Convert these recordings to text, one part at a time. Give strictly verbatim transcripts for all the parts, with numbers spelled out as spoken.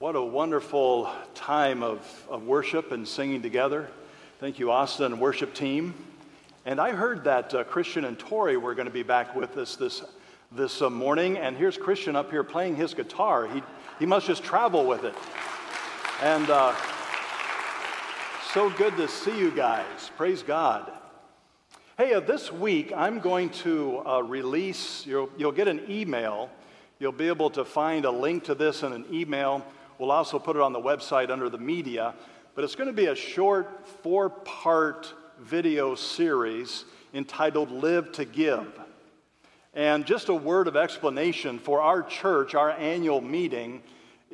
What a wonderful time of, of worship and singing together. Thank you, Austin and worship team. And I heard that uh, Christian and Tori were going to be back with us this this uh, morning. And here's Christian up here playing his guitar. He he must just travel with it. And uh, so good to see you guys. Praise God. Hey, uh, this week I'm going to uh, release. You'll you'll get an email. You'll be able to find a link to this in an email. We'll also put it on the website under the media, but it's going to be a short four-part video series entitled Live to Give. And just a word of explanation for our church, our annual meeting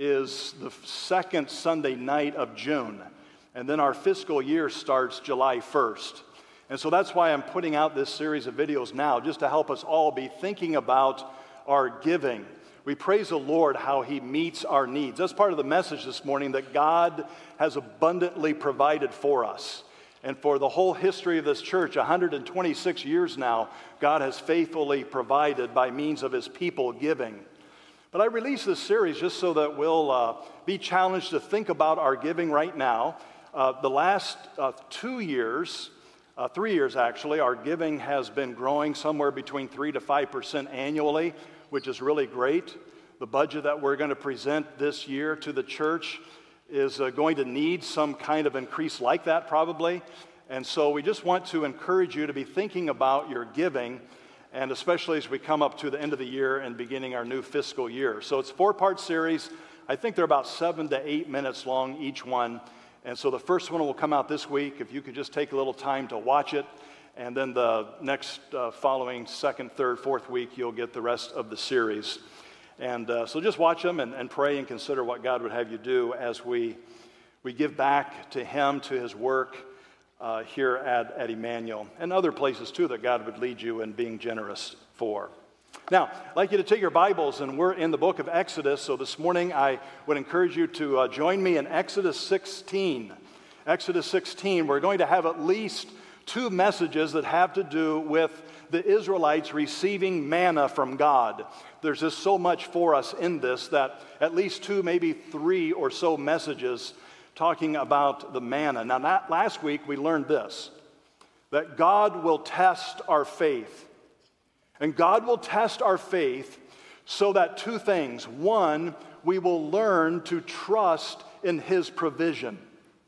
is the second Sunday night of June, and then our fiscal year starts July first. And so that's why I'm putting out this series of videos now, just to help us all be thinking about our giving. We praise the Lord how He meets our needs. That's part of the message this morning, that God has abundantly provided for us. And for the whole history of this church, one hundred twenty-six years now, God has faithfully provided by means of His people giving. But I released this series just so that we'll uh, be challenged to think about our giving right now. Uh, the last uh, two years, uh, three years actually, our giving has been growing somewhere between three to five percent annually, which is really great. The budget that we're going to present this year to the church is uh, going to need some kind of increase like that probably. And so we just want to encourage you to be thinking about your giving, and especially as we come up to the end of the year and beginning our new fiscal year. So it's a four-part series. I think they're about seven to eight minutes long each one. And so the first one will come out this week. If you could just take a little time to watch it. And then the next uh, following second, third, fourth week, you'll get the rest of the series. And uh, so just watch them and, and pray and consider what God would have you do as we we give back to Him, to His work uh, here at, at Emmanuel, and other places too that God would lead you in being generous for. Now, I'd like you to take your Bibles, and we're in the book of Exodus. So this morning I would encourage you to uh, join me in Exodus sixteen. Exodus sixteen, we're going to have at least two messages that have to do with the Israelites receiving manna from God. There's just so much for us in this that at least two, maybe three or so messages talking about the manna. Now, not, last week we learned this, that God will test our faith. And God will test our faith so that two things. One, we will learn to trust in His provision.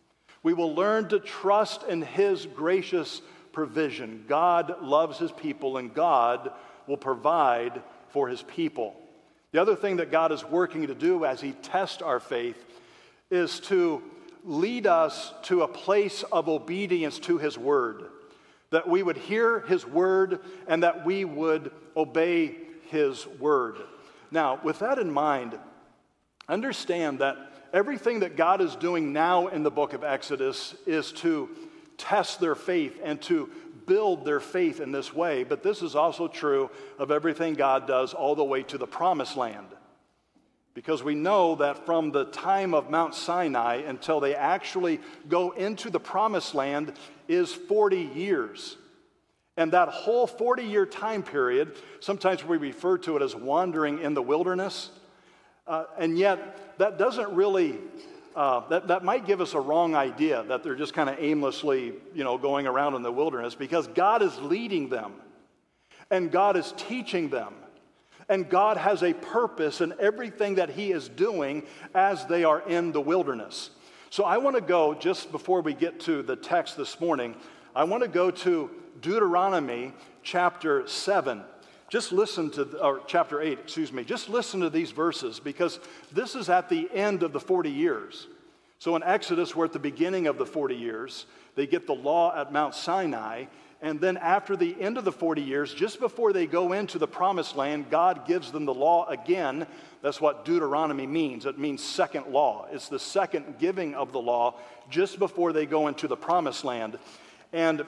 We will learn to trust in His gracious provision. God loves His people, and God will provide for His people. The other thing that God is working to do as He tests our faith is to lead us to a place of obedience to His word, that we would hear His word and that we would obey His word. Now, with that in mind, understand that everything that God is doing now in the book of Exodus is to test their faith and to build their faith in this way. But this is also true of everything God does all the way to the promised land. Because we know that from the time of Mount Sinai until they actually go into the promised land is forty years. And that whole forty-year time period, sometimes we refer to it as wandering in the wilderness. Uh, and yet, that doesn't really, uh, that, that might give us a wrong idea that they're just kind of aimlessly, you know, going around in the wilderness, because God is leading them, and God is teaching them, and God has a purpose in everything that He is doing as they are in the wilderness. So I want to go, just before we get to the text this morning, I want to go to Deuteronomy chapter seven. Just listen to, or chapter eight, excuse me, just listen to these verses, because this is at the end of the forty years. So in Exodus, we're at the beginning of the forty years. They get the law at Mount Sinai, and then after the end of the forty years, just before they go into the promised land, God gives them the law again. That's what Deuteronomy means. It means second law. It's the second giving of the law just before they go into the promised land. And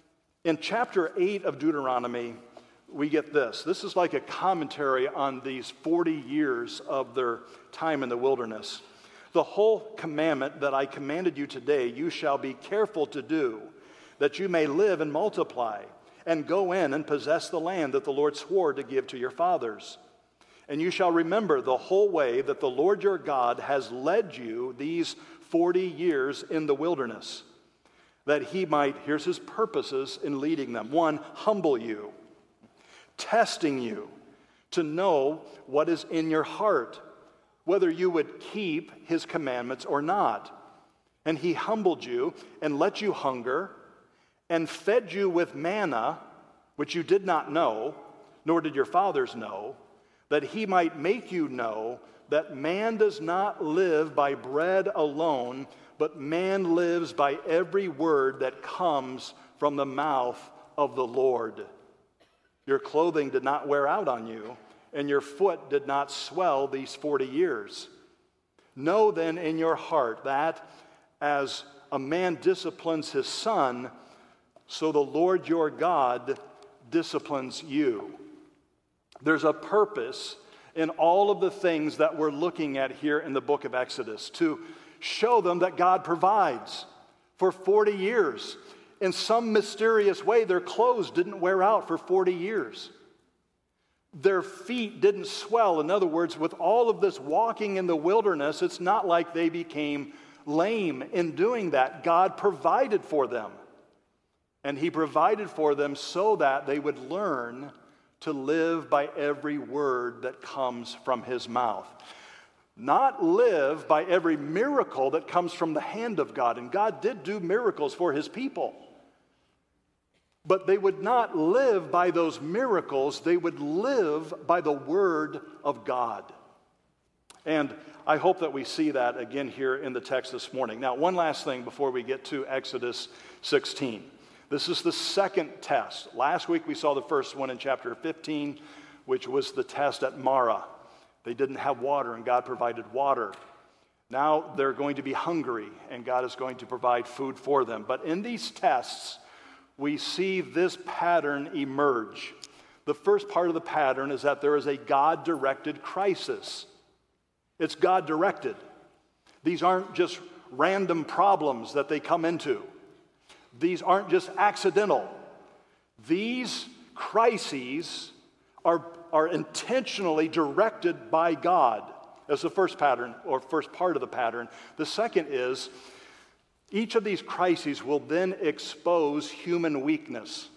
in chapter eight of Deuteronomy, we get this. This is like a commentary on these forty years of their time in the wilderness. The whole commandment that I commanded you today, you shall be careful to do, that you may live and multiply, and go in and possess the land that the Lord swore to give to your fathers. And you shall remember the whole way that the Lord your God has led you these forty years in the wilderness, that he might," here's his purposes in leading them. One, humble you, testing you to know what is in your heart, whether you would keep his commandments or not. And he humbled you and let you hunger and fed you with manna, which you did not know, nor did your fathers know, that he might make you know that man does not live by bread alone, but man lives by every word that comes from the mouth of the Lord. Your clothing did not wear out on you, and your foot did not swell these forty years. Know then in your heart that as a man disciplines his son, so the Lord your God disciplines you. There's a purpose in all of the things that we're looking at here in the book of Exodus, to show them that God provides. For forty years, in some mysterious way, their clothes didn't wear out for forty years. Their feet didn't swell. In other words, with all of this walking in the wilderness, it's not like they became lame in doing that. God provided for them. And he provided for them so that they would learn to live by every word that comes from his mouth. Not live by every miracle that comes from the hand of God. And God did do miracles for his people. But they would not live by those miracles. They would live by the word of God. And I hope that we see that again here in the text this morning. Now, one last thing before we get to Exodus sixteen. This is the second test. Last week we saw the first one in chapter fifteen, which was the test at Marah. They didn't have water, and God provided water. Now they're going to be hungry, and God is going to provide food for them. But in these tests, we see this pattern emerge. The first part of the pattern is that there is a God-directed crisis. It's God-directed. These aren't just random problems that they come into. These aren't just accidental. These crises are, are intentionally directed by God. That's the first pattern, or first part of the pattern. The second is, each of these crises will then expose human weakness.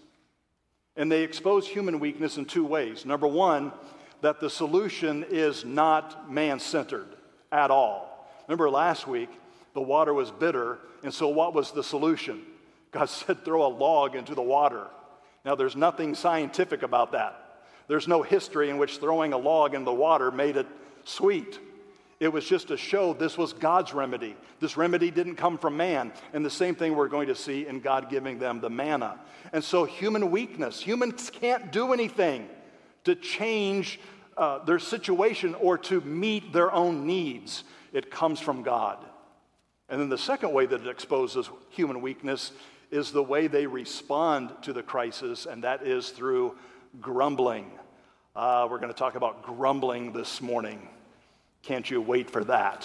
And they expose human weakness in two ways. Number one, that the solution is not man-centered at all. Remember last week, the water was bitter, and so what was the solution? God said, throw a log into the water. Now, there's nothing scientific about that. There's no history in which throwing a log in the water made it sweet. It was just to show this was God's remedy. This remedy didn't come from man. And the same thing we're going to see in God giving them the manna. And so human weakness, humans can't do anything to change uh, their situation or to meet their own needs. It comes from God. And then the second way that it exposes human weakness is the way they respond to the crisis, and that is through grumbling. Uh, we're going to talk about grumbling this morning. Can't you wait for that?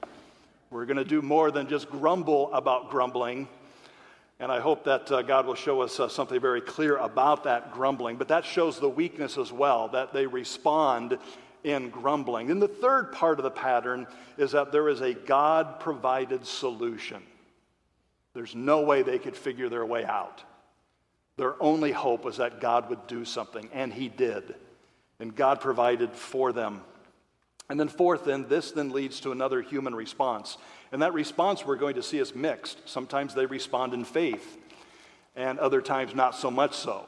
We're going to do more than just grumble about grumbling, and I hope that uh, God will show us uh, something very clear about that grumbling, but that shows the weakness as well, that they respond in grumbling. And the third part of the pattern is that there is a God-provided solution. There's no way they could figure their way out. Their only hope was that God would do something, and he did. And God provided for them. And then fourth, then, this then leads to another human response. And that response we're going to see is mixed. Sometimes they respond in faith, and other times not so much so.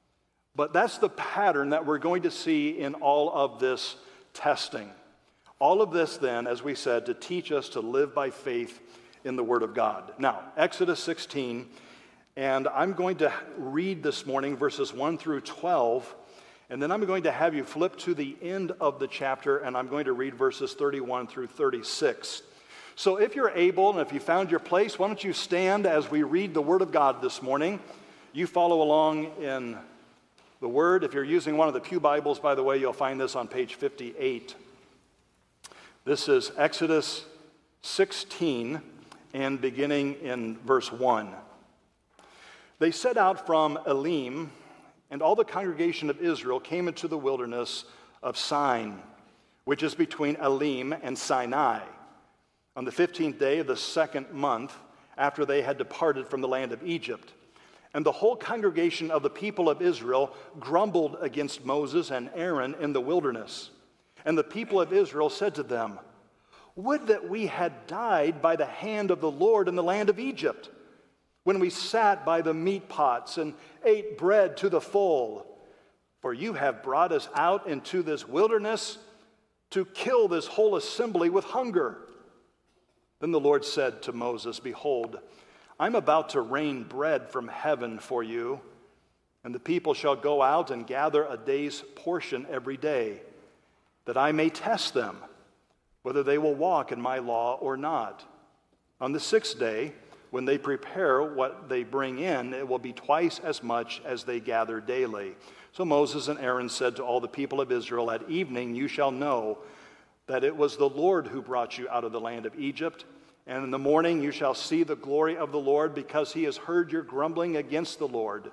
But that's the pattern that we're going to see in all of this testing. All of this then, as we said, to teach us to live by faith in the Word of God. Now, Exodus sixteen, and I'm going to read this morning verses one through twelve, and then I'm going to have you flip to the end of the chapter, and I'm going to read verses thirty-one through thirty-six. So if you're able, and if you found your place, why don't you stand as we read the Word of God this morning. You follow along in the Word. If you're using one of the Pew Bibles, by the way, you'll find this on page fifty-eight. This is Exodus sixteen, and beginning in verse one. They set out from Elim, and all the congregation of Israel came into the wilderness of Sin. which is between Elim and Sinai, on the fifteenth day of the second month after they had departed from the land of Egypt. And the whole congregation of the people of Israel grumbled against Moses and Aaron in the wilderness. And the people of Israel said to them, "Would that we had died by the hand of the Lord in the land of Egypt, when we sat by the meat pots and ate bread to the full. For you have brought us out into this wilderness to kill this whole assembly with hunger." Then the Lord said to Moses, "Behold, I'm about to rain bread from heaven for you, and the people shall go out and gather a day's portion every day, that I may test them, whether they will walk in my law or not. On the sixth day, when they prepare what they bring in, it will be twice as much as they gather daily." So Moses and Aaron said to all the people of Israel, "At evening you shall know that it was the Lord who brought you out of the land of Egypt. And in the morning you shall see the glory of the Lord, because he has heard your grumbling against the Lord.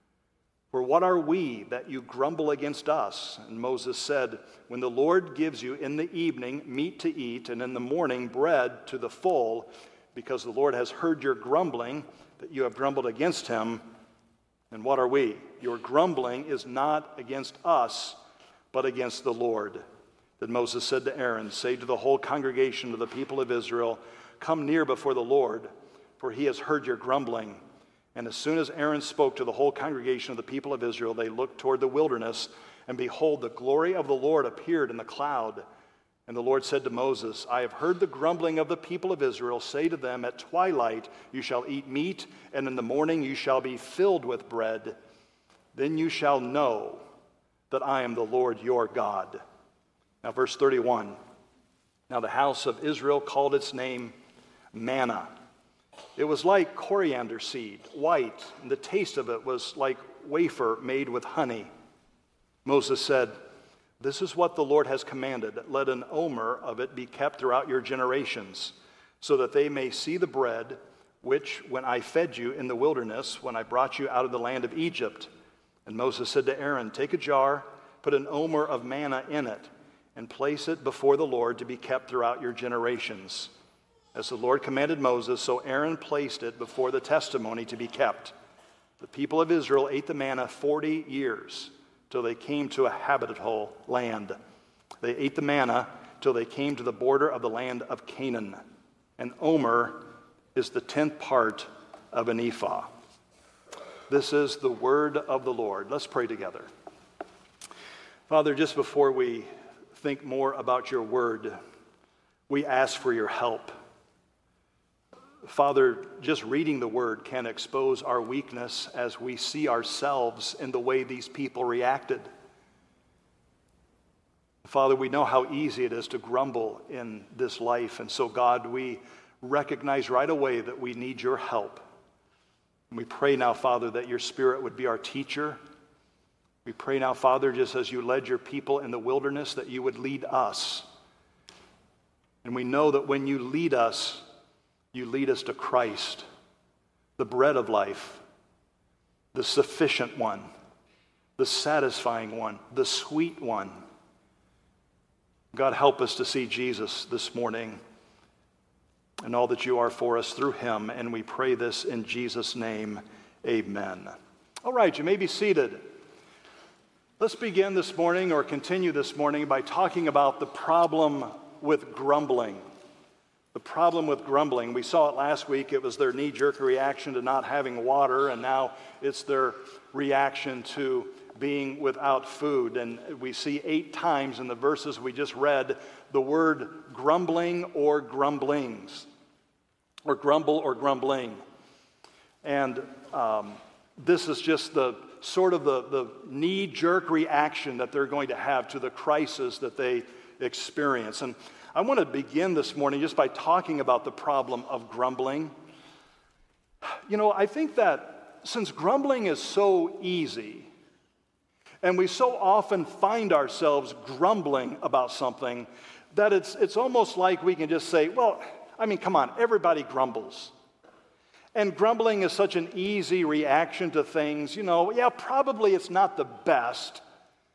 For what are we that you grumble against us?" And Moses said, "When the Lord gives you in the evening meat to eat, and in the morning bread to the full, because the Lord has heard your grumbling, that you have grumbled against him, and what are we? Your grumbling is not against us, but against the Lord." Then Moses said to Aaron, "Say to the whole congregation of the people of Israel, 'Come near before the Lord, for he has heard your grumbling.'" And as soon as Aaron spoke to the whole congregation of the people of Israel, they looked toward the wilderness, and behold, the glory of the Lord appeared in the cloud. And the Lord said to Moses, "I have heard the grumbling of the people of Israel. Say to them, at twilight you shall eat meat, and in the morning you shall be filled with bread. Then you shall know that I am the Lord your God." Now verse thirty-one. Now the house of Israel called its name manna. It was like coriander seed, white, and the taste of it was like wafer made with honey. Moses said, "This is what the Lord has commanded. Let an omer of it be kept throughout your generations, so that they may see the bread which, when I fed you in the wilderness, when I brought you out of the land of Egypt." And Moses said to Aaron, "Take a jar, put an omer of manna in it, and place it before the Lord to be kept throughout your generations." As the Lord commanded Moses, so Aaron placed it before the testimony to be kept. The people of Israel ate the manna forty years, till they came to a habitable land. They ate the manna till they came to the border of the land of Canaan. An omer is the tenth part of an ephah. This is the word of the Lord. Let's pray together. Father, just before we think more about your word, we ask for your help. Father, just reading the word can expose our weakness as we see ourselves in the way these people reacted. Father, we know how easy it is to grumble in this life, and so God, we recognize right away that we need your help. And we pray now, Father, that your Spirit would be our teacher. We pray now, Father, just as you led your people in the wilderness, that you would lead us. And we know that when you lead us, you lead us to Christ, the bread of life, the sufficient one, the satisfying one, the sweet one. God, help us to see Jesus this morning and all that you are for us through him. And we pray this in Jesus' name, amen. All right, you may be seated. Let's begin this morning, or continue this morning, by talking about the problem with grumbling. The problem with grumbling. We saw it last week. It was their knee-jerk reaction to not having water, and now it's their reaction to being without food. And we see eight times in the verses we just read the word grumbling or grumblings, or grumble or grumbling. And um, this is just the sort of the, the knee-jerk reaction that they're going to have to the crisis that they experience. And I want to begin this morning just by talking about the problem of grumbling. You know, I think that since grumbling is so easy, and we so often find ourselves grumbling about something, that it's it's almost like we can just say, well, I mean, come on, everybody grumbles. And grumbling is such an easy reaction to things. You know, yeah, probably it's not the best,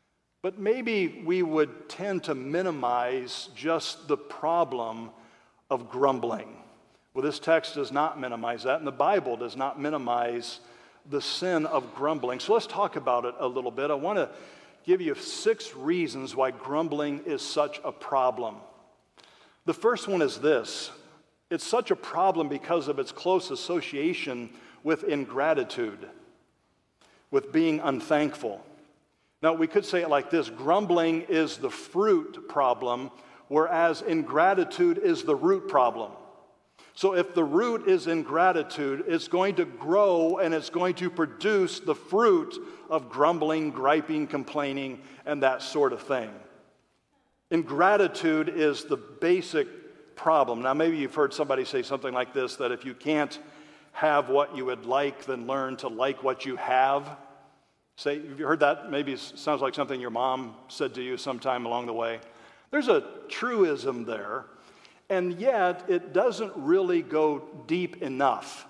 But maybe we would tend to minimize just the problem of grumbling. Well, this text does not minimize that, and the Bible does not minimize the sin of grumbling. So let's talk about it a little bit. I want to give you six reasons why grumbling is such a problem. The first one is this. It's such a problem because of its close association with ingratitude, with being unthankful. Now, we could say it like this: grumbling is the fruit problem, whereas ingratitude is the root problem. So if the root is ingratitude, it's going to grow and it's going to produce the fruit of grumbling, griping, complaining, and that sort of thing. Ingratitude is the basic problem. Now, maybe you've heard somebody say something like this, that if you can't have what you would like, then learn to like what you have. Say, have you heard that? Maybe it sounds like something your mom said to you sometime along the way. There's a truism there. And yet, it doesn't really go deep enough,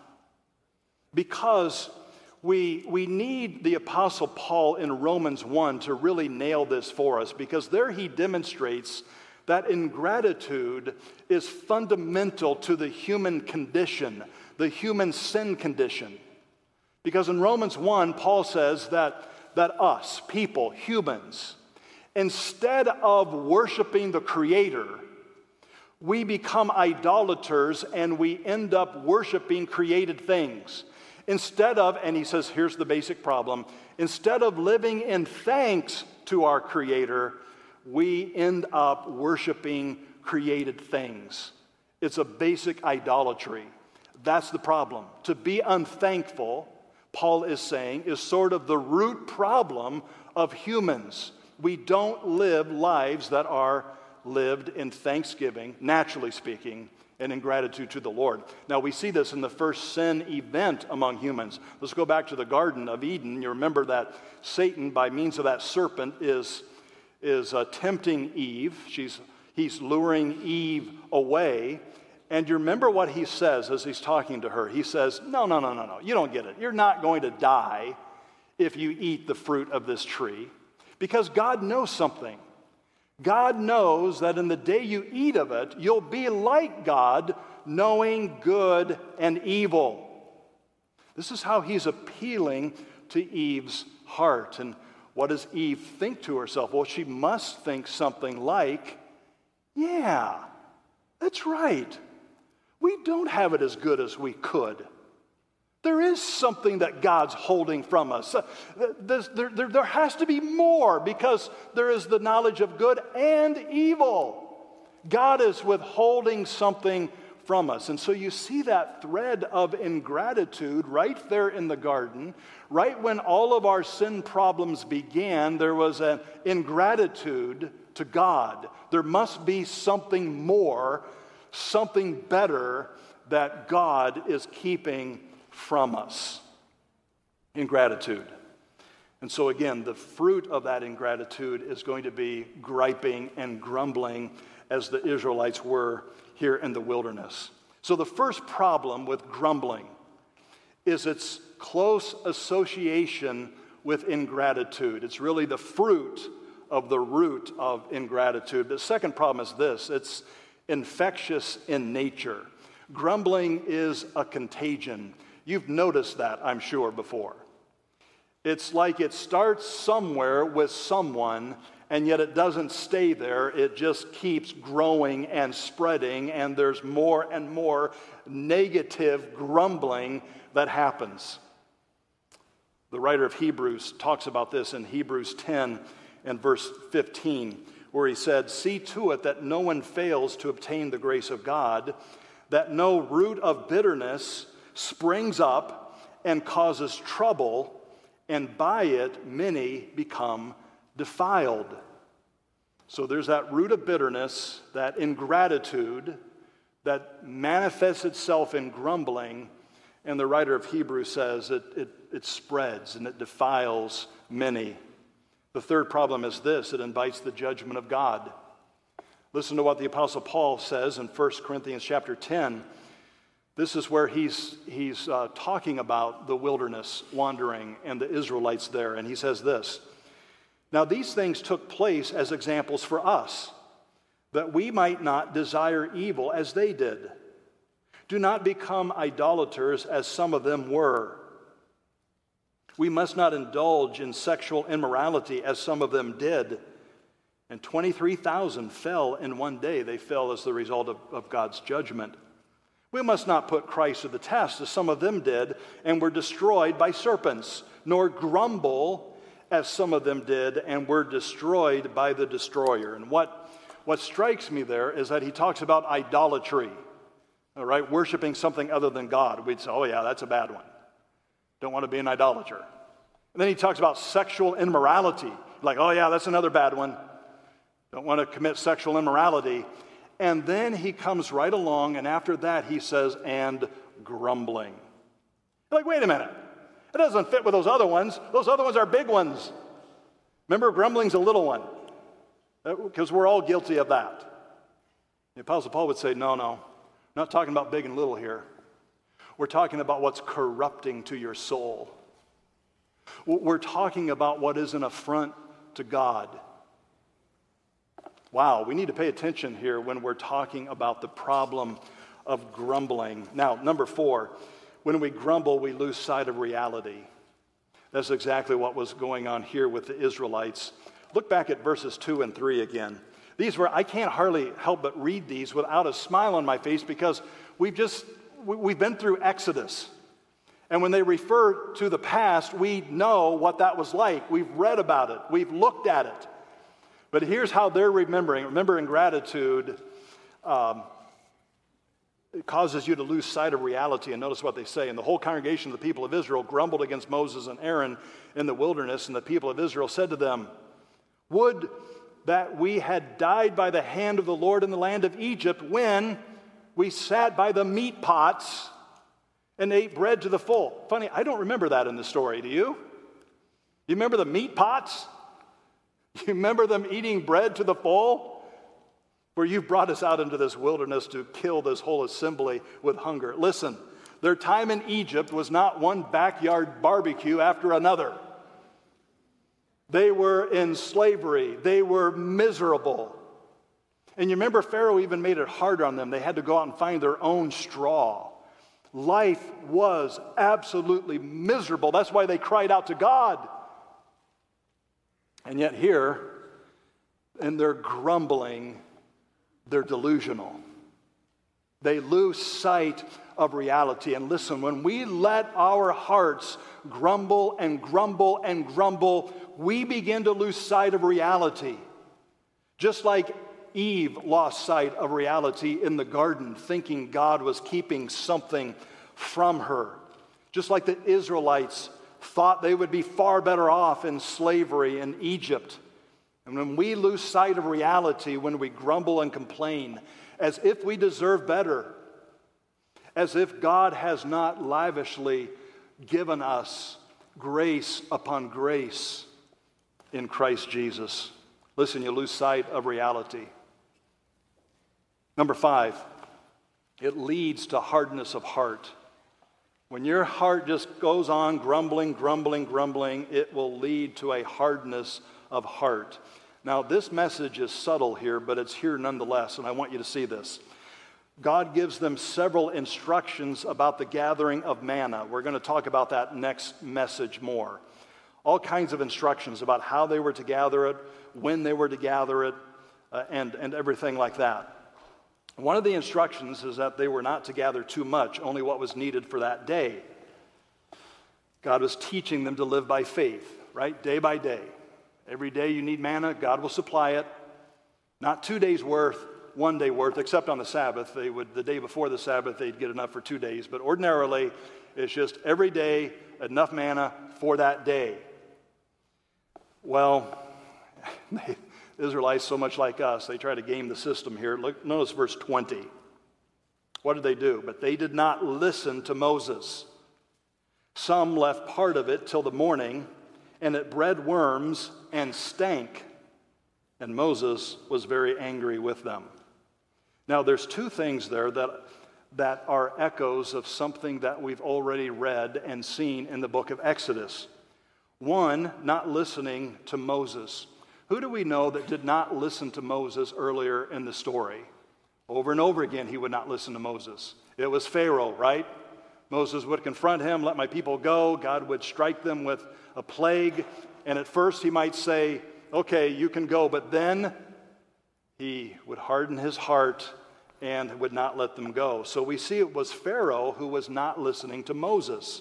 because we, we need the Apostle Paul in Romans one to really nail this for us, because there he demonstrates that ingratitude is fundamental to the human condition, the human sin condition. Because in Romans one, Paul says that, that us, people, humans, instead of worshiping the Creator, we become idolaters and we end up worshiping created things. Instead of, and he says, here's the basic problem, instead of living in thanks to our Creator, we end up worshiping created things. It's a basic idolatry. That's the problem. To be unthankful, Paul is saying, is sort of the root problem of humans. We don't live lives that are lived in thanksgiving, naturally speaking, and in gratitude to the Lord. Now, we see this in the first sin event among humans. Let's go back to the Garden of Eden. You remember that Satan, by means of that serpent, is, is uh, tempting Eve. She's, he's luring Eve away. And you remember what he says as he's talking to her. He says, no, no, no, no, no. You don't get it. You're not going to die if you eat the fruit of this tree, because God knows something. God knows that in the day you eat of it, you'll be like God, knowing good and evil. This is how he's appealing to Eve's heart. And what does Eve think to herself? Well, she must think something like, yeah, that's right. We don't have it as good as we could. There is something that God's holding from us. There, there, there has to be more, because there is the knowledge of good and evil. God is withholding something from us. And so you see that thread of ingratitude right there in the garden. Right when all of our sin problems began, there was an ingratitude to God. There must be something more, something better that God is keeping from us. Ingratitude. And so again, the fruit of that ingratitude is going to be griping and grumbling, as the Israelites were here in the wilderness. So the first problem with grumbling is its close association with ingratitude. It's really the fruit of the root of ingratitude. The second problem is this: it's infectious in nature. Grumbling is a contagion. You've noticed that, I'm sure, before. It's like it starts somewhere with someone, and yet it doesn't stay there. It just keeps growing and spreading, and there's more and more negative grumbling that happens. The writer of Hebrews talks about this in Hebrews ten and verse fifteen, where he said, "See to it that no one fails to obtain the grace of God, that no root of bitterness springs up and causes trouble, and by it many become defiled." So there's that root of bitterness, that ingratitude that manifests itself in grumbling, and the writer of Hebrews says it, it, it spreads and it defiles many. The third problem is this: it invites the judgment of God. Listen to what the Apostle Paul says in First Corinthians chapter ten. This is where he's, he's uh, talking about the wilderness wandering and the Israelites there. And he says this: Now these things took place as examples for us, that we might not desire evil as they did. Do not become idolaters as some of them were. We must not indulge in sexual immorality as some of them did. And twenty-three thousand fell in one day. They fell as the result of, of God's judgment. We must not put Christ to the test as some of them did and were destroyed by serpents, nor grumble as some of them did and were destroyed by the destroyer. And what, what strikes me there is that he talks about idolatry, all right, worshiping something other than God. We'd say, oh yeah, that's a bad one. Don't want to be an idolater. And then he talks about sexual immorality. Like, oh yeah, that's another bad one. Don't want to commit sexual immorality. And then he comes right along, and after that he says, and grumbling. You're like, wait a minute. It doesn't fit with those other ones. Those other ones are big ones. Remember, grumbling's a little one, because we're all guilty of that. The Apostle Paul would say, no, no, I'm not talking about big and little here. We're talking about what's corrupting to your soul. We're talking about what is an affront to God. Wow, we need to pay attention here when we're talking about the problem of grumbling. Now, number four, when we grumble, we lose sight of reality. That's exactly what was going on here with the Israelites. Look back at verses two and three again. These were, I can't hardly help but read these without a smile on my face, because we've just, we've been through Exodus. And when they refer to the past, we know what that was like. We've read about it. We've looked at it. But here's how they're remembering. Remembering gratitude um, it causes you to lose sight of reality. And notice what they say. And the whole congregation of the people of Israel grumbled against Moses and Aaron in the wilderness. And the people of Israel said to them, would that we had died by the hand of the Lord in the land of Egypt, when we sat by the meat pots and ate bread to the full. Funny, I don't remember that in the story. Do you? You remember the meat pots? You remember them eating bread to the full? Where you've brought us out into this wilderness to kill this whole assembly with hunger. Listen, their time in Egypt was not one backyard barbecue after another. They were in slavery. They were miserable. And you remember Pharaoh even made it harder on them. They had to go out and find their own straw. Life was absolutely miserable. That's why they cried out to God. And yet here, in their grumbling, they're delusional. They lose sight of reality. And listen, when we let our hearts grumble and grumble and grumble, we begin to lose sight of reality. Just like Eve lost sight of reality in the garden, thinking God was keeping something from her. Just like the Israelites thought they would be far better off in slavery in Egypt. And when we lose sight of reality, when we grumble and complain, as if we deserve better, as if God has not lavishly given us grace upon grace in Christ Jesus. Listen, you lose sight of reality. Number five, it leads to hardness of heart. When your heart just goes on grumbling, grumbling, grumbling, it will lead to a hardness of heart. Now, this message is subtle here, but it's here nonetheless, and I want you to see this. God gives them several instructions about the gathering of manna. We're going to talk about that next message more. All kinds of instructions about how they were to gather it, when they were to gather it, uh, and, and everything like that. One of the instructions is that they were not to gather too much, only what was needed for that day. God was teaching them to live by faith, right? Day by day. Every day you need manna, God will supply it. Not two days worth, one day worth, except on the Sabbath. They would, the day before the Sabbath, they'd get enough for two days. But ordinarily, it's just every day, enough manna for that day. Well, they, the Israelites, so much like us, they try to game the system here. Look, notice verse twenty. What did they do? But they did not listen to Moses. Some left part of it till the morning, and it bred worms and stank. And Moses was very angry with them. Now, there's two things there that, that are echoes of something that we've already read and seen in the book of Exodus. One, not listening to Moses. Who do we know that did not listen to Moses earlier in the story? Over and over again, he would not listen to Moses. It was Pharaoh, right? Moses would confront him, let my people go. God would strike them with a plague. And at first he might say, okay, you can go. But then he would harden his heart and would not let them go. So we see it was Pharaoh who was not listening to Moses.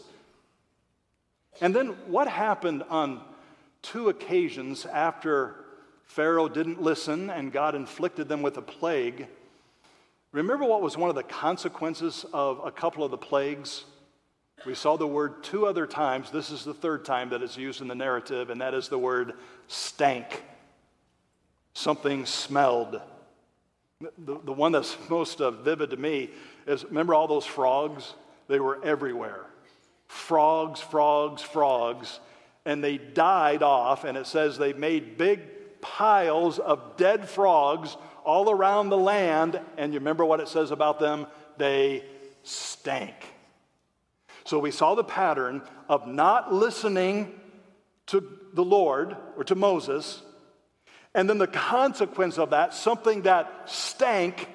And then what happened on two occasions after Pharaoh didn't listen and God inflicted them with a plague? Remember what was one of the consequences of a couple of the plagues? We saw the word two other times. This is the third time that it's used in the narrative, and that is the word stank. Something smelled. The, the one that's most uh, vivid to me is, remember all those frogs? They were everywhere. Frogs, frogs, frogs. And they died off, and it says they made big piles of dead frogs all around the land. And you remember what it says about them? They stank. So we saw the pattern of not listening to the Lord or to Moses, and then the consequence of that, something that stank,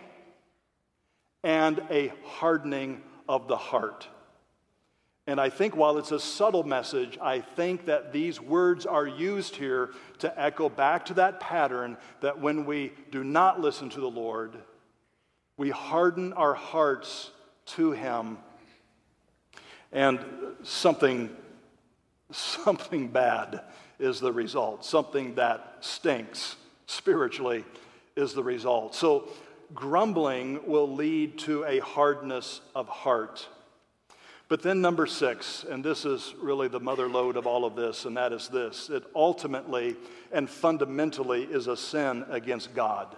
and a hardening of the heart. And I think while it's a subtle message, I think that these words are used here to echo back to that pattern that when we do not listen to the Lord, we harden our hearts to Him, and something, something bad is the result. Something that stinks spiritually is the result. So grumbling will lead to a hardness of heart. But then number six, and this is really the mother lode of all of this, and that is this: it ultimately and fundamentally is a sin against God.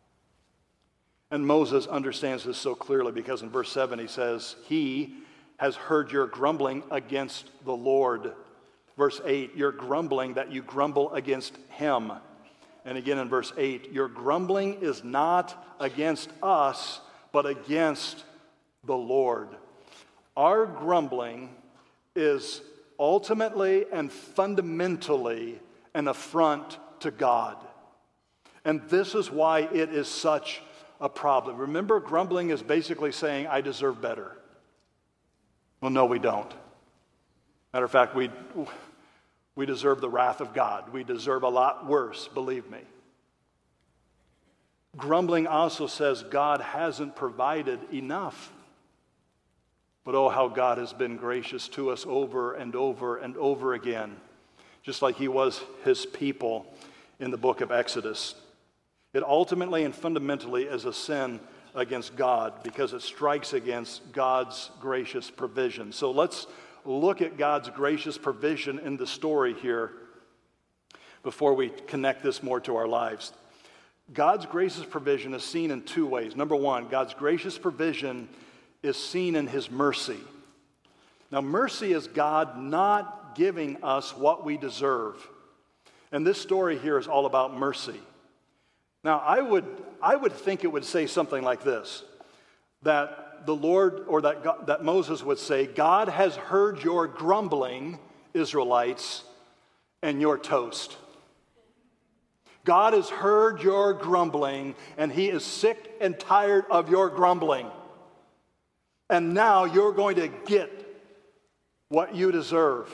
And Moses understands this so clearly because in verse seven he says, He has heard your grumbling against the Lord. Verse eight, you're grumbling that you grumble against Him. And again in verse eight, your grumbling is not against us, but against the Lord. Our grumbling is ultimately and fundamentally an affront to God. And this is why it is such a problem. Remember, grumbling is basically saying, I deserve better. Well, no, we don't. Matter of fact, we, we deserve the wrath of God. We deserve a lot worse, believe me. Grumbling also says God hasn't provided enough. But oh, how God has been gracious to us over and over and over again, just like He was His people in the book of Exodus. It ultimately and fundamentally is a sin against God because it strikes against God's gracious provision. So let's look at God's gracious provision in the story here before we connect this more to our lives. God's gracious provision is seen in two ways. Number one, God's gracious provision is seen in His mercy. Now, mercy is God not giving us what we deserve. And this story here is all about mercy. Now, I would, I would think it would say something like this, that the Lord, or that, God, that Moses would say, God has heard your grumbling, Israelites, and you're toast. God has heard your grumbling, and He is sick and tired of your grumbling. And now you're going to get what you deserve.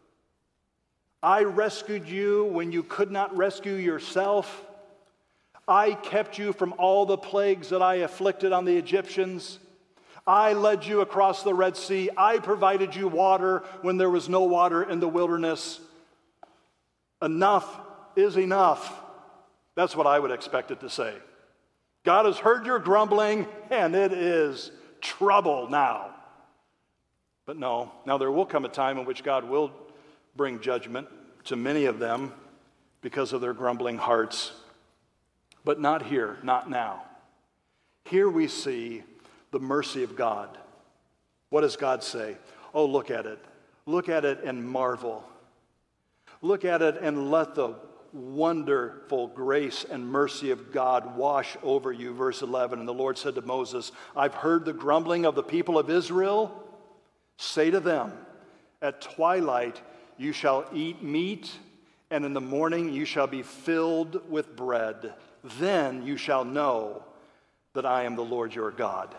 I rescued you when you could not rescue yourself. I kept you from all the plagues that I afflicted on the Egyptians. I led you across the Red Sea. I provided you water when there was no water in the wilderness. Enough is enough. That's what I would expect it to say. God has heard your grumbling, and it is trouble now. But no, now there will come a time in which God will bring judgment to many of them because of their grumbling hearts. But not here, not now. Here we see the mercy of God. What does God say? Oh, look at it. Look at it and marvel. Look at it and let the wonderful grace and mercy of God wash over you. Verse eleven, and the Lord said to Moses, I've heard the grumbling of the people of Israel. Say to them, at twilight you shall eat meat, and in the morning you shall be filled with bread. Then you shall know that I am the Lord your God.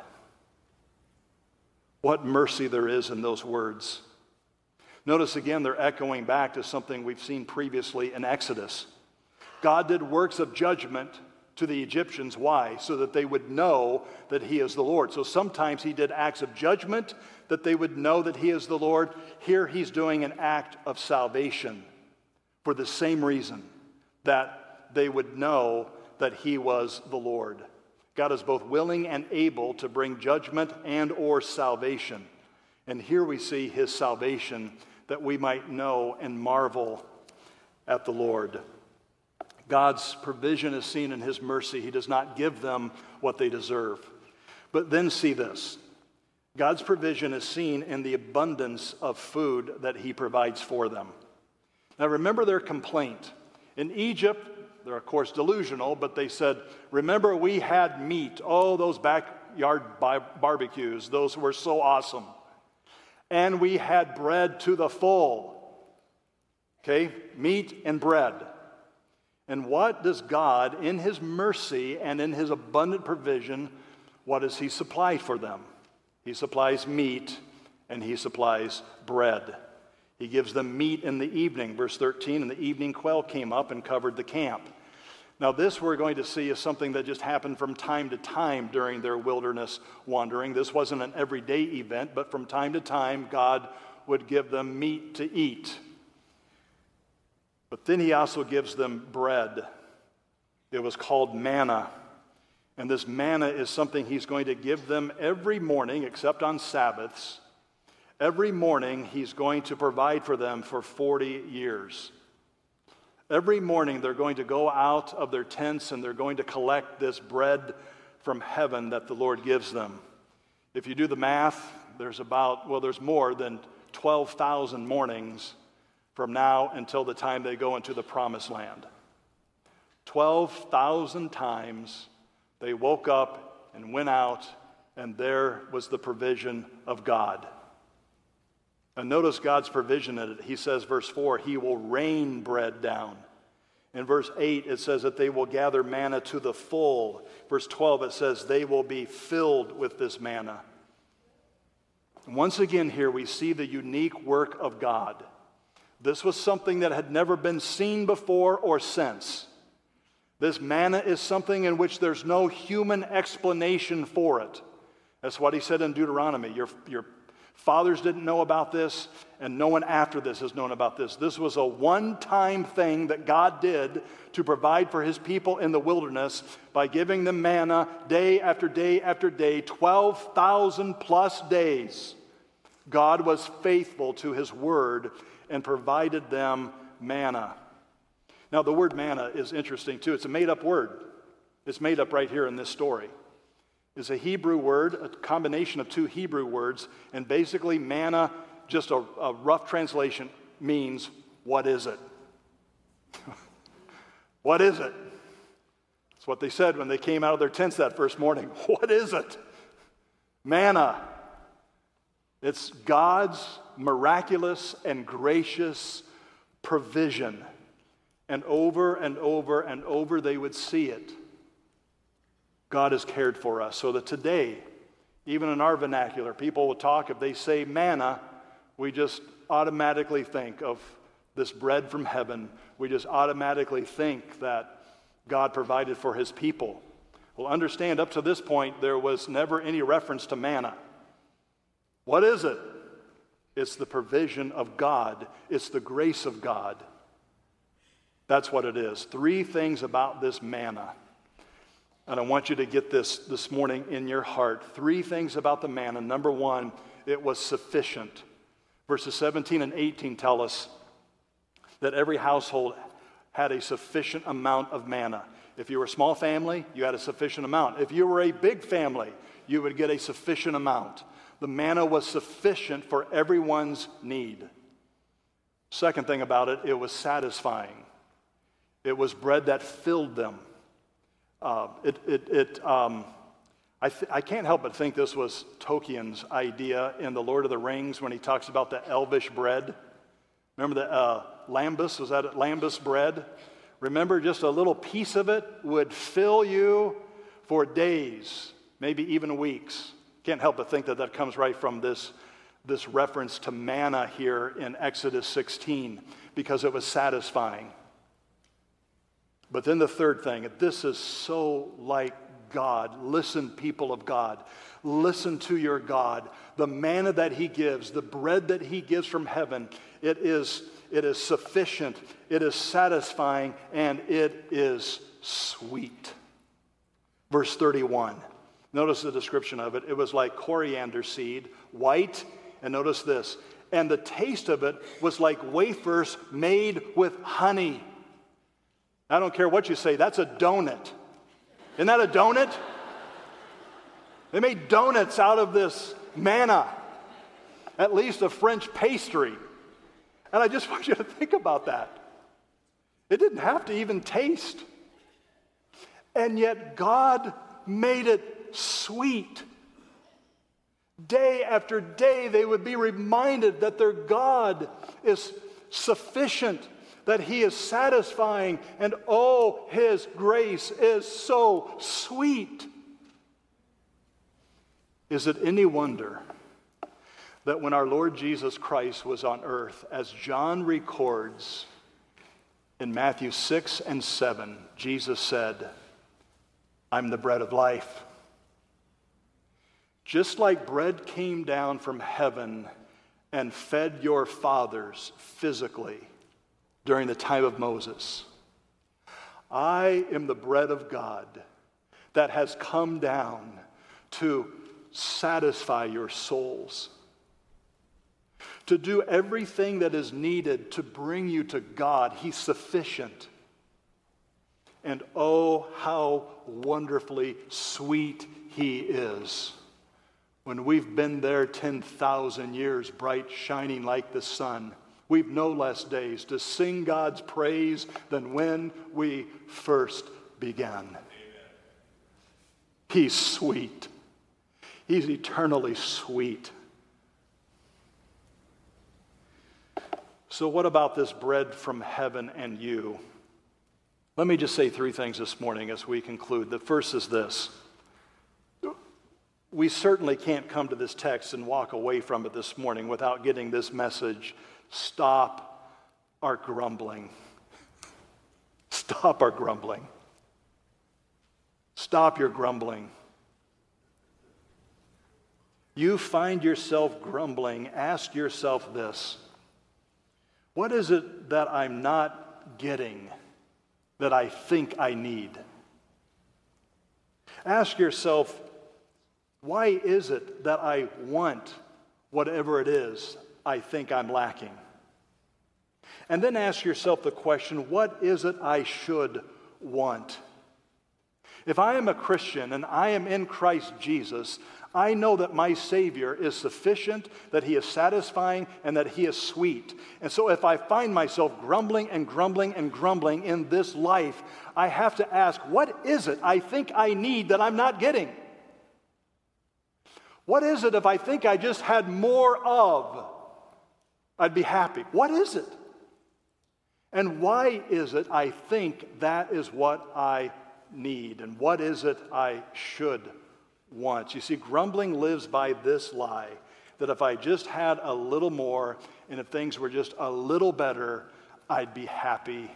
What mercy there is in those words. Notice again, they're echoing back to something we've seen previously in Exodus. God did works of judgment to the Egyptians. Why? So that they would know that he is the Lord. So sometimes he did acts of judgment that they would know that he is the Lord. Here he's doing an act of salvation for the same reason, that they would know that he was the Lord. God is both willing and able to bring judgment and or salvation. And here we see his salvation, that we might know and marvel at the Lord. God's provision is seen in his mercy. He does not give them what they deserve. But then see this. God's provision is seen in the abundance of food that he provides for them. Now remember their complaint. In Egypt, they're of course delusional, but they said, remember we had meat. Oh, those backyard barbecues, those were so awesome. And we had bread to the full. Okay, meat and bread. And what does God, in his mercy and in his abundant provision, what does he supply for them? He supplies meat and he supplies bread. He gives them meat in the evening. Verse thirteen, and the evening quail came up and covered the camp. Now this we're going to see is something that just happened from time to time during their wilderness wandering. This wasn't an everyday event, but from time to time God would give them meat to eat. But then he also gives them bread. It was called manna. And this manna is something he's going to give them every morning, except on Sabbaths. Every morning he's going to provide for them for forty years. Every morning they're going to go out of their tents and they're going to collect this bread from heaven that the Lord gives them. If you do the math, there's about, well, there's more than twelve thousand mornings from now until the time they go into the promised land. twelve thousand times they woke up and went out, and there was the provision of God. And notice God's provision in it. He says, verse four, he will rain bread down. In verse eight, it says that they will gather manna to the full. Verse twelve, it says they will be filled with this manna. Once again here, we see the unique work of God. This was something that had never been seen before or since. This manna is something in which there's no human explanation for it. That's what he said in Deuteronomy. Your, your fathers didn't know about this, and no one after this has known about this. This was a one-time thing that God did to provide for his people in the wilderness by giving them manna day after day after day, twelve thousand plus days. God was faithful to his word and provided them manna. Now, the word manna is interesting, too. It's a made-up word. It's made up right here in this story. It's a Hebrew word, a combination of two Hebrew words, and basically manna, just a, a rough translation, means, what is it? What is it? That's what they said when they came out of their tents that first morning. What is it? Manna. It's God's miraculous and gracious provision. And over and over and over they would see it. God has cared for us. So that today, even in our vernacular, people will talk, if they say manna, we just automatically think of this bread from heaven. We just automatically think that God provided for his people. Well, understand, up to this point, there was never any reference to manna. What is it? It's the provision of God. It's the grace of God. That's what it is. Three things about this manna. And I want you to get this this morning in your heart. Three things about the manna. Number one, it was sufficient. Verses seventeen and eighteen tell us that every household had a sufficient amount of manna. If you were a small family, you had a sufficient amount. If you were a big family, you would get a sufficient amount. The manna was sufficient for everyone's need. Second thing about it, it was satisfying. It was bread that filled them. Uh, it, it, it, um, I, th- I can't help but think this was Tolkien's idea in The Lord of the Rings when he talks about the elvish bread. Remember the uh, lambus? Was that it? Lambus bread? Remember, just a little piece of it would fill you for days, maybe even weeks. Can't help but think that that comes right from this, this reference to manna here in Exodus sixteen, because it was satisfying. But then the third thing, this is so like God. Listen, people of God. Listen to your God. The manna that he gives, the bread that he gives from heaven, it is, it is sufficient, it is satisfying, and it is sweet. Verse thirty-one. Notice the description of it. It was like coriander seed, white, and notice this. And the taste of it was like wafers made with honey. I don't care what you say, that's a donut. Isn't that a donut? They made donuts out of this manna, at least a French pastry. And I just want you to think about that. It didn't have to even taste. And yet God made it sweet. Day after day, they would be reminded that their God is sufficient, that he is satisfying, and oh, his grace is so sweet. Is it any wonder that when our Lord Jesus Christ was on earth, as John records in Matthew six and seven, Jesus said, I'm the bread of life. Just like bread came down from heaven and fed your fathers physically during the time of Moses, I am the bread of God that has come down to satisfy your souls, to do everything that is needed to bring you to God. He's sufficient. And oh, how wonderfully sweet he is. When we've been there ten thousand years, bright, shining like the sun, we've no less days to sing God's praise than when we first began. Amen. He's sweet. He's eternally sweet. So what about this bread from heaven and you? Let me just say three things this morning as we conclude. The first is this. We certainly can't come to this text and walk away from it this morning without getting this message. Stop our grumbling. Stop our grumbling. Stop your grumbling. You find yourself grumbling, ask yourself this. What is it that I'm not getting that I think I need? Ask yourself, why is it that I want whatever it is I think I'm lacking? And then ask yourself the question, what is it I should want? If I am a Christian and I am in Christ Jesus, I know that my Savior is sufficient, that he is satisfying, and that he is sweet. And so if I find myself grumbling and grumbling and grumbling in this life, I have to ask, what is it I think I need that I'm not getting? What is it if I think I just had more of, I'd be happy? What is it? And why is it I think that is what I need? And what is it I should want? You see, grumbling lives by this lie, that if I just had a little more and if things were just a little better, I'd be happy.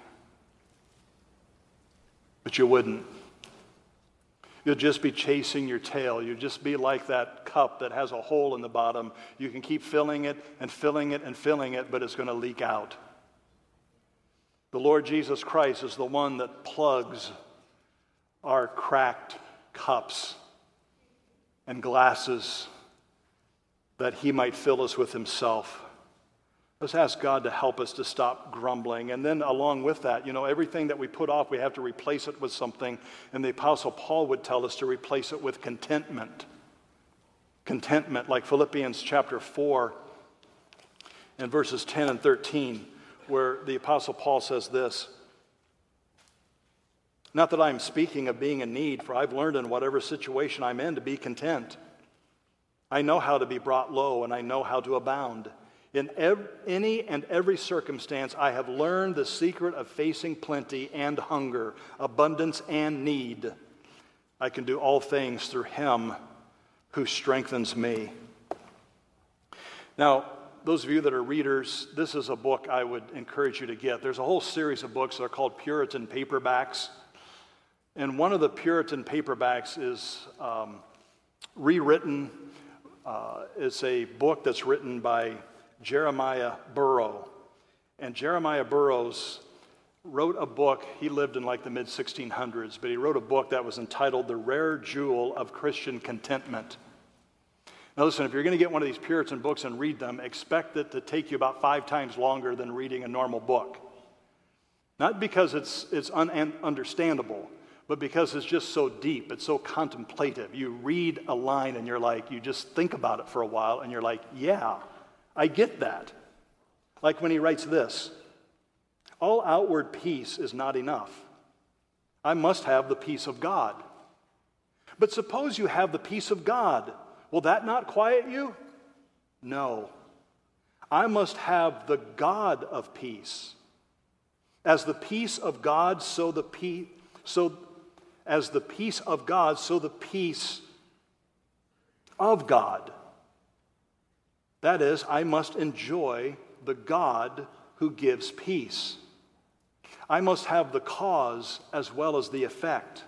But you wouldn't. You'll just be chasing your tail. You'll just be like that cup that has a hole in the bottom. You can keep filling it and filling it and filling it, but it's going to leak out. The Lord Jesus Christ is the one that plugs our cracked cups and glasses that he might fill us with himself. Let's ask God to help us to stop grumbling. And then along with that, you know, everything that we put off, we have to replace it with something. And the Apostle Paul would tell us to replace it with contentment. Contentment, like Philippians chapter four and verses ten and thirteen, where the Apostle Paul says this. Not that I'm speaking of being in need, for I've learned in whatever situation I'm in to be content. I know how to be brought low, and I know how to abound. In ev- any and every circumstance, I have learned the secret of facing plenty and hunger, abundance and need. I can do all things through him who strengthens me. Now, those of you that are readers, this is a book I would encourage you to get. There's a whole series of books that are called Puritan paperbacks. And one of the Puritan paperbacks is um, rewritten. Uh, it's a book that's written by Jeremiah Burroughs. And Jeremiah Burroughs wrote a book. He lived in like the mid sixteen hundreds, but he wrote a book that was entitled The Rare Jewel of Christian Contentment. Now listen, if you're going to get one of these Puritan books and read them, expect it to take you about five times longer than reading a normal book. Not because it's, it's ununderstandable, but because it's just so deep, it's so contemplative. You read a line and you're like, you just think about it for a while and you're like, yeah, I get that. Like when he writes this, all outward peace is not enough. I must have the peace of God. But suppose you have the peace of God. Will that not quiet you? No. I must have the God of peace. As the peace of God, so the peace, so as the peace of God, so the peace of God. That is, I must enjoy the God who gives peace. I must have the cause as well as the effect.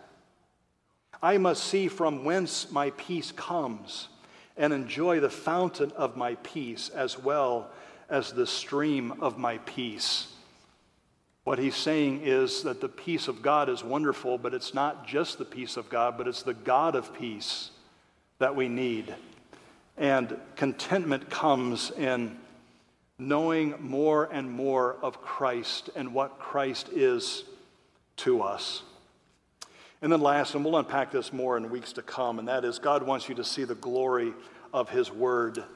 I must see from whence my peace comes and enjoy the fountain of my peace as well as the stream of my peace. What he's saying is that the peace of God is wonderful, but it's not just the peace of God, but it's the God of peace that we need. And contentment comes in knowing more and more of Christ and what Christ is to us. And then last, and we'll unpack this more in weeks to come, and that is God wants you to see the glory of his word.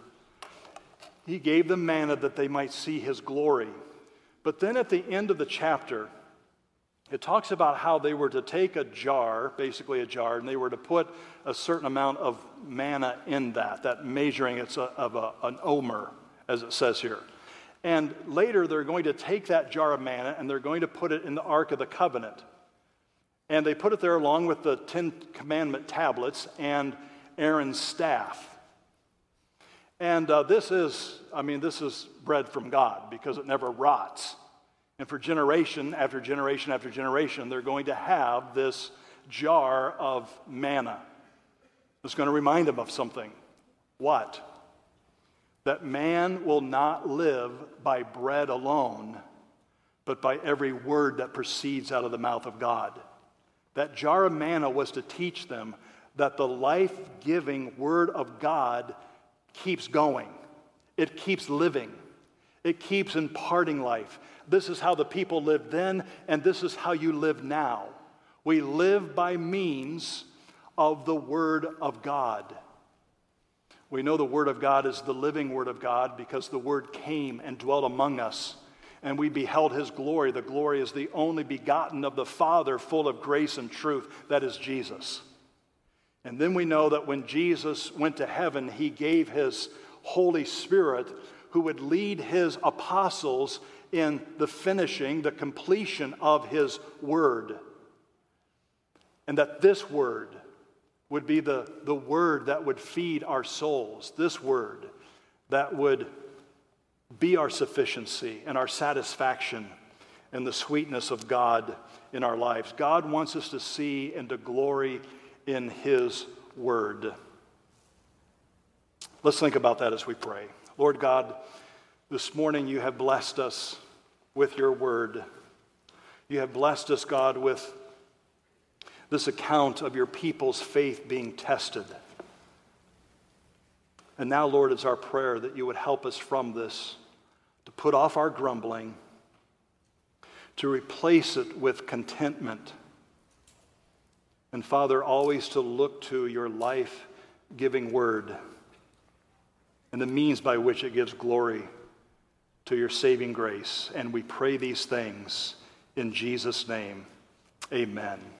He gave them manna that they might see his glory. But then at the end of the chapter, it talks about how they were to take a jar, basically a jar, and they were to put a certain amount of manna in that, that measuring it's a, of a, an omer, as it says here. And later they're going to take that jar of manna and they're going to put it in the Ark of the Covenant. And they put it there along with the Ten Commandment tablets and Aaron's staff. And uh, this is, I mean, this is bread from God because it never rots. And for generation after generation after generation, they're going to have this jar of manna. It's going to remind them of something. What? That man will not live by bread alone, but by every word that proceeds out of the mouth of God. That jar of manna was to teach them that the life-giving word of God keeps going. It keeps living. It keeps imparting life. This is how the people lived then, and this is how you live now. We live by means of the Word of God. We know the Word of God is the living Word of God because the Word came and dwelt among us, and we beheld his glory. The glory is the only begotten of the Father, full of grace and truth. That is Jesus. And then we know that when Jesus went to heaven, he gave his Holy Spirit who would lead his apostles in the finishing, the completion of his word. And that this word would be the, the word that would feed our souls. This word that would be our sufficiency and our satisfaction and the sweetness of God in our lives. God wants us to see and to glory in his word. Let's think about that as we pray. Lord God, this morning you have blessed us with your word. You have blessed us, God, with this account of your people's faith being tested. And now, Lord, it's our prayer that you would help us from this, to put off our grumbling, to replace it with contentment. And Father, always to look to your life-giving word and the means by which it gives glory to your saving grace. And we pray these things in Jesus' name. Amen.